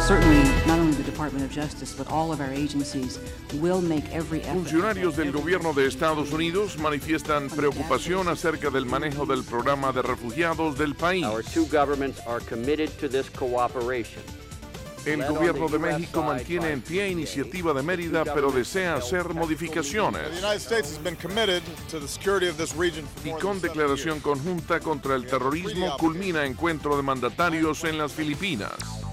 Funcionarios del gobierno de Estados Unidos manifiestan preocupación acerca del manejo del programa de refugiados del país. El gobierno de México mantiene en pie iniciativa de Mérida, pero desea hacer modificaciones. Y con declaración conjunta contra el terrorismo culmina encuentro de mandatarios en las Filipinas.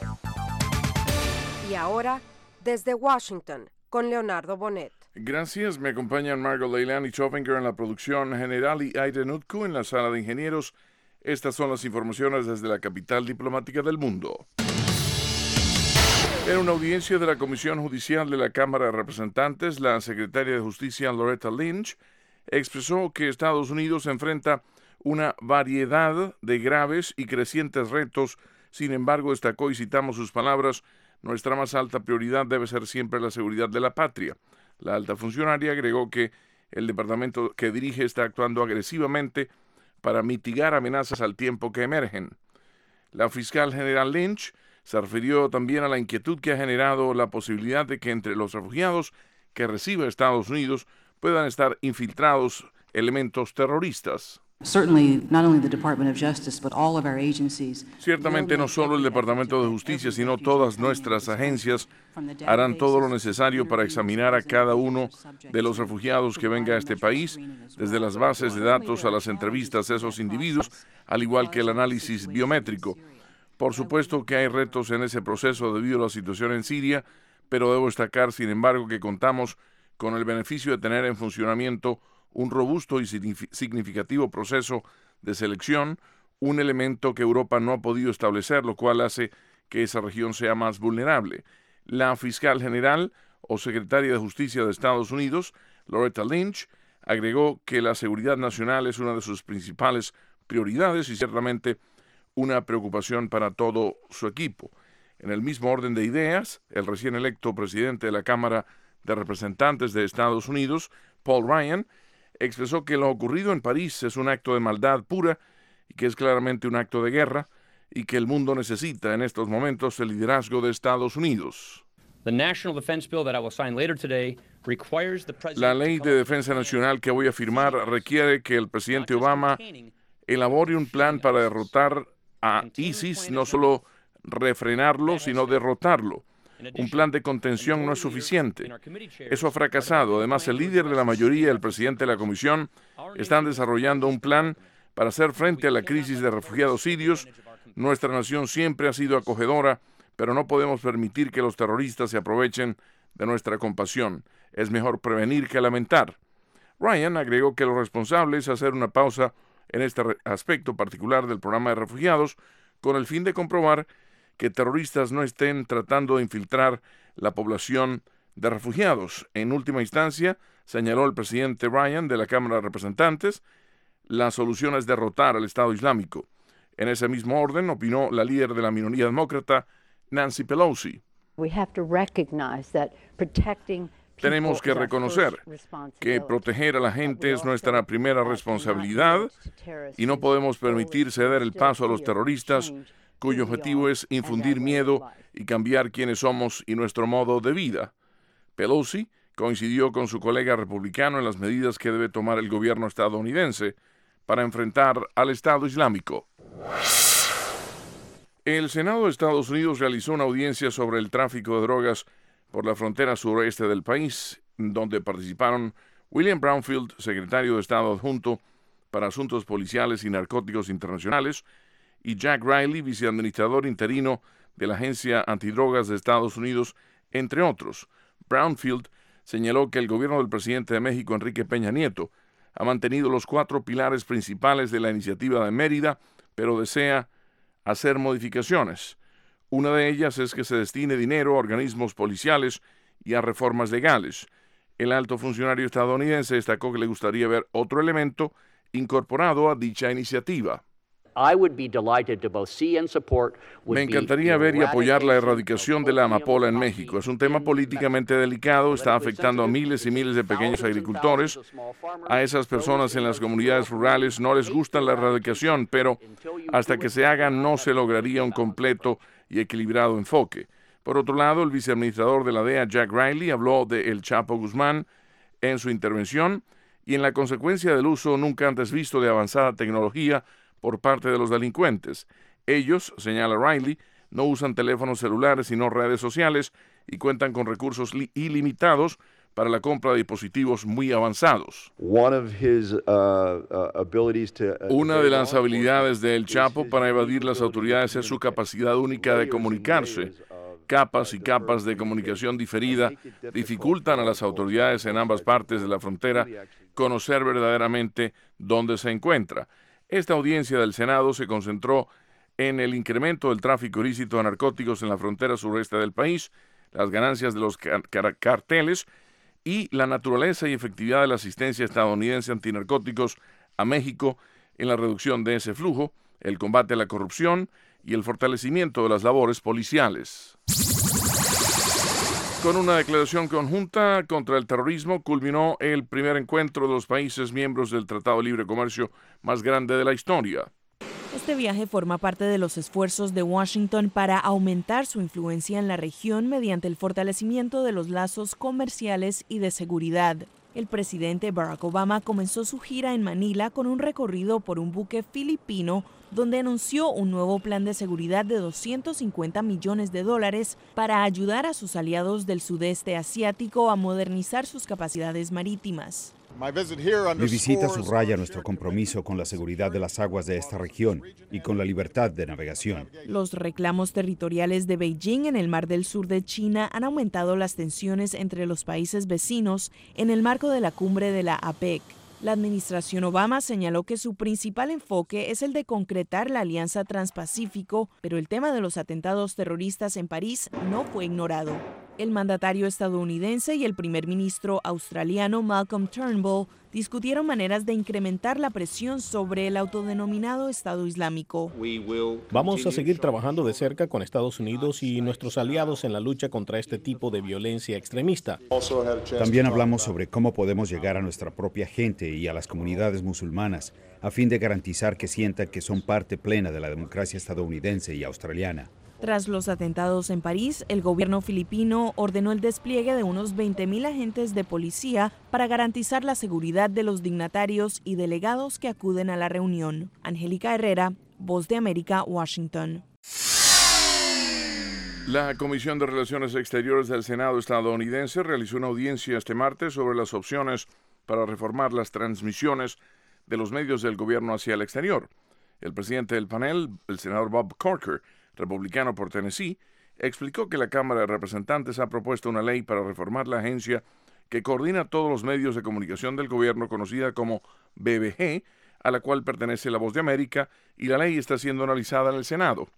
Y ahora, desde Washington, con Leonardo Bonet. Gracias, me acompañan Margot Leilani Schofinger en la producción general y Aiden Utku en la sala de ingenieros. Estas son las informaciones desde la capital diplomática del mundo. En una audiencia de la Comisión Judicial de la Cámara de Representantes, la secretaria de Justicia Loretta Lynch expresó que Estados Unidos enfrenta una variedad de graves y crecientes retos. Sin embargo, destacó, y citamos sus palabras, nuestra más alta prioridad debe ser siempre la seguridad de la patria. La alta funcionaria agregó que el departamento que dirige está actuando agresivamente para mitigar amenazas al tiempo que emergen. La fiscal general Lynch se refirió también a la inquietud que ha generado la posibilidad de que entre los refugiados que recibe Estados Unidos puedan estar infiltrados elementos terroristas. Ciertamente no solo el Departamento de Justicia, sino todas nuestras agencias harán todo lo necesario para examinar a cada uno de los refugiados que venga a este país, desde las bases de datos a las entrevistas a esos individuos, al igual que el análisis biométrico. Por supuesto que hay retos en ese proceso debido a la situación en Siria, pero debo destacar, sin embargo, que contamos con el beneficio de tener en funcionamiento un robusto y significativo proceso de selección, un elemento que Europa no ha podido establecer, lo cual hace que esa región sea más vulnerable. La fiscal general o secretaria de Justicia de Estados Unidos, Loretta Lynch, agregó que la seguridad nacional es una de sus principales prioridades y ciertamente una preocupación para todo su equipo. En el mismo orden de ideas, el recién electo presidente de la Cámara de Representantes de Estados Unidos, Paul Ryan, expresó que lo ocurrido en París es un acto de maldad pura y que es claramente un acto de guerra y que el mundo necesita en estos momentos el liderazgo de Estados Unidos. La ley de defensa nacional que voy a firmar requiere que el presidente Obama elabore un plan para derrotar a ISIS, no solo refrenarlo, sino derrotarlo. Un plan de contención no es suficiente. Eso ha fracasado. Además, el líder de la mayoría y el presidente de la Comisión están desarrollando un plan para hacer frente a la crisis de refugiados sirios. Nuestra nación siempre ha sido acogedora, pero no podemos permitir que los terroristas se aprovechen de nuestra compasión. Es mejor prevenir que lamentar. Ryan agregó que lo responsable es hacer una pausa en este aspecto particular del programa de refugiados con el fin de comprobar que terroristas no estén tratando de infiltrar la población de refugiados. En última instancia, señaló el presidente Ryan de la Cámara de Representantes, la solución es derrotar al Estado Islámico. En ese mismo orden, opinó la líder de la minoría demócrata, Nancy Pelosi. Tenemos que reconocer que proteger a la gente es nuestra primera responsabilidad y no podemos permitir ceder el paso a los terroristas cuyo objetivo es infundir miedo y cambiar quiénes somos y nuestro modo de vida. Pelosi coincidió con su colega republicano en las medidas que debe tomar el gobierno estadounidense para enfrentar al Estado Islámico. El Senado de Estados Unidos realizó una audiencia sobre el tráfico de drogas por la frontera suroeste del país, donde participaron William Brownfield, secretario de Estado adjunto para Asuntos Policiales y Narcóticos Internacionales, y Jack Riley, viceadministrador interino de la Agencia Antidrogas de Estados Unidos, entre otros. Brownfield señaló que el gobierno del presidente de México, Enrique Peña Nieto, ha mantenido los 4 pilares principales de la iniciativa de Mérida, pero desea hacer modificaciones. Una de ellas es que se destine dinero a organismos policiales y a reformas legales. El alto funcionario estadounidense destacó que le gustaría ver otro elemento incorporado a dicha iniciativa. Me encantaría ver y apoyar la erradicación de la amapola en México. Es un tema políticamente delicado, está afectando a miles y miles de pequeños agricultores. A esas personas en las comunidades rurales no les gusta la erradicación, pero hasta que se haga no se lograría un completo y equilibrado enfoque. Por otro lado, el viceadministrador de la DEA, Jack Riley, habló de El Chapo Guzmán en su intervención y en la consecuencia del uso nunca antes visto de avanzada tecnología por parte de los delincuentes. Ellos, señala Riley, no usan teléfonos celulares sino redes sociales y cuentan con recursos ilimitados para la compra de dispositivos muy avanzados. Una de las habilidades de El Chapo para evadir las autoridades es su capacidad única de comunicarse. Capas y capas de comunicación diferida dificultan a las autoridades en ambas partes de la frontera conocer verdaderamente dónde se encuentra. Esta audiencia del Senado se concentró en el incremento del tráfico ilícito de narcóticos en la frontera sureste del país, las ganancias de los carteles y la naturaleza y efectividad de la asistencia estadounidense antinarcóticos a México en la reducción de ese flujo, el combate a la corrupción y el fortalecimiento de las labores policiales. Con una declaración conjunta contra el terrorismo, culminó el primer encuentro de los países miembros del Tratado de Libre Comercio más grande de la historia. Este viaje forma parte de los esfuerzos de Washington para aumentar su influencia en la región mediante el fortalecimiento de los lazos comerciales y de seguridad. El presidente Barack Obama comenzó su gira en Manila con un recorrido por un buque filipino donde anunció un nuevo plan de seguridad de $250 millones para ayudar a sus aliados del sudeste asiático a modernizar sus capacidades marítimas. Mi visita subraya nuestro compromiso con la seguridad de las aguas de esta región y con la libertad de navegación. Los reclamos territoriales de Beijing en el Mar del Sur de China han aumentado las tensiones entre los países vecinos en el marco de la cumbre de la APEC. La administración Obama señaló que su principal enfoque es el de concretar la Alianza Transpacífico, pero el tema de los atentados terroristas en París no fue ignorado. El mandatario estadounidense y el primer ministro australiano Malcolm Turnbull discutieron maneras de incrementar la presión sobre el autodenominado Estado Islámico. Vamos a seguir trabajando de cerca con Estados Unidos y nuestros aliados en la lucha contra este tipo de violencia extremista. También hablamos sobre cómo podemos llegar a nuestra propia gente y a las comunidades musulmanas a fin de garantizar que sientan que son parte plena de la democracia estadounidense y australiana. Tras los atentados en París, el gobierno filipino ordenó el despliegue de unos 20,000 agentes de policía para garantizar la seguridad de los dignatarios y delegados que acuden a la reunión. Angélica Herrera, Voz de América, Washington. La Comisión de Relaciones Exteriores del Senado estadounidense realizó una audiencia este martes sobre las opciones para reformar las transmisiones de los medios del gobierno hacia el exterior. El presidente del panel, el senador Bob Corker, republicano por Tennessee, explicó que la Cámara de Representantes ha propuesto una ley para reformar la agencia que coordina todos los medios de comunicación del gobierno, conocida como BBG, a la cual pertenece La Voz de América, y la ley está siendo analizada en el Senado.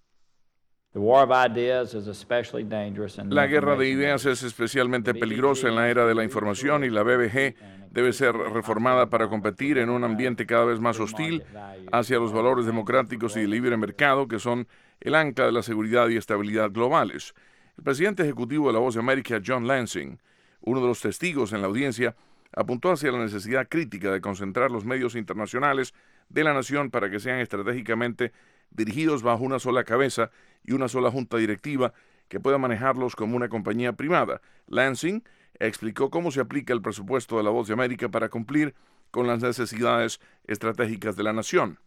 La guerra de ideas es especialmente peligrosa en la era de la información y la BBG debe ser reformada para competir en un ambiente cada vez más hostil hacia los valores democráticos y de libre mercado que son el ancla de la seguridad y estabilidad globales. El presidente ejecutivo de La Voz de América, John Lansing, uno de los testigos en la audiencia, apuntó hacia la necesidad crítica de concentrar los medios internacionales de la nación para que sean estratégicamente dirigidos bajo una sola cabeza y una sola junta directiva que pueda manejarlos como una compañía privada. Lansing explicó cómo se aplica el presupuesto de La Voz de América para cumplir con las necesidades estratégicas de la nación.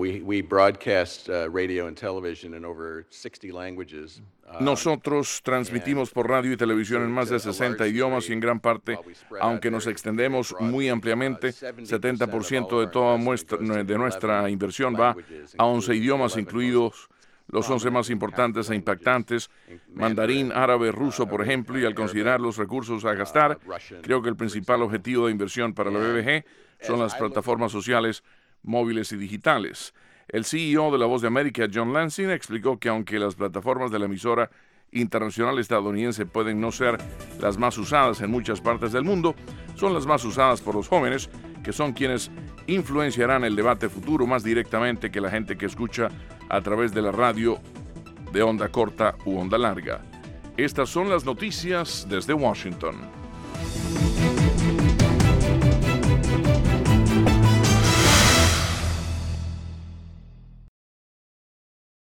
Nosotros transmitimos por radio y televisión en más de 60 idiomas y en gran parte, aunque nos extendemos muy ampliamente, 70% de toda nuestra inversión va a 11 idiomas, incluidos los 11 más importantes e impactantes, mandarín, árabe, ruso, por ejemplo, y al considerar los recursos a gastar, creo que el principal objetivo de inversión para la BBG son las plataformas sociales móviles y digitales. El CEO de La Voz de América, John Lansing, explicó que aunque las plataformas de la emisora internacional estadounidense pueden no ser las más usadas en muchas partes del mundo, son las más usadas por los jóvenes, que son quienes influenciarán el debate futuro más directamente que la gente que escucha a través de la radio de onda corta u onda larga. Estas son las noticias desde Washington.